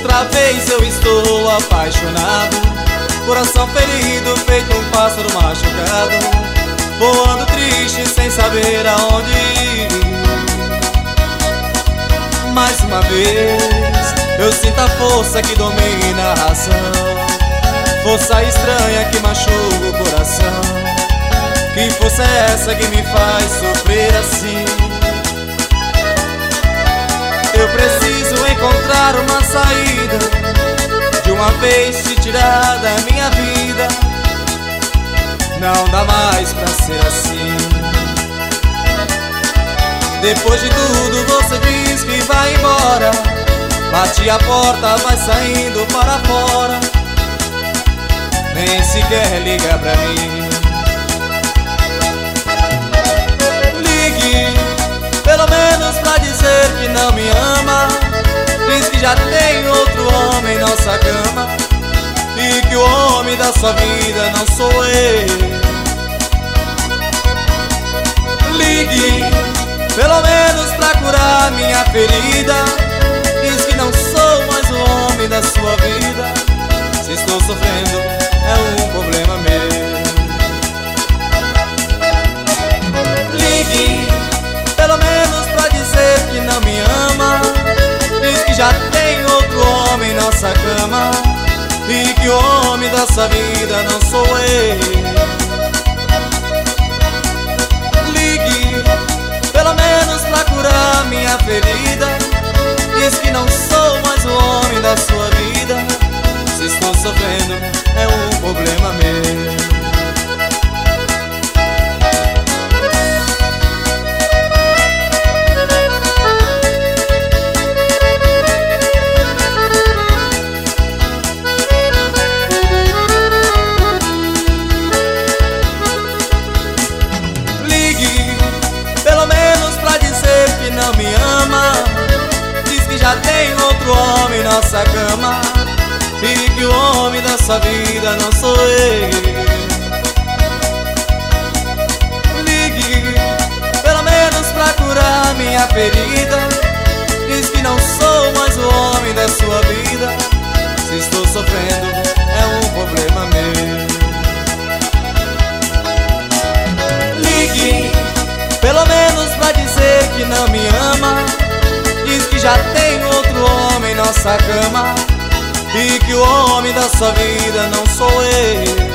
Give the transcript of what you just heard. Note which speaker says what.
Speaker 1: Outra vez eu estou apaixonado, coração ferido, feito um pássaro machucado, voando triste sem saber aonde ir. Mais uma vez eu sinto a força que domina a razão, força estranha que machuca o coração. Que força é essa que me faz sofrer assim? Eu preciso encontrar uma saída, de uma vez te tirar da minha vida. Não dá mais pra ser assim. Depois de tudo você diz que vai embora, bate a porta, vai saindo para fora, nem sequer liga pra mim. Ligue, pelo menos pra dizer que não me ama. Diz que já tem outro homem em nossa cama, e que o homem da sua vida não sou eu. Ligue, pelo menos pra curar minha ferida. Diz que não sou mais o homem da sua vida. Se estou sofrendo é um problema meu. Ligue, pelo menos pra dizer que não me ama. Diz que já tem outro homem em nossa cama, e que o homem da sua vida não sou eu. Ligue, pelo menos pra curar minha ferida. Diz que não sou mais o homem da sua vida. Se estou sofrendo é um problema meu. Não me ama, diz que já tem outro homem em nossa cama, e que o homem da sua vida não sou eu. Ligue, pelo menos pra curar minha ferida. Diz que não sou mais o homem da sua vida. Se estou sofrendo é um problema meu. Ligue, pelo menos pra dizer que não me ama. Diz que já tem outro homem em nossa cama, e que o homem da sua vida não sou eu.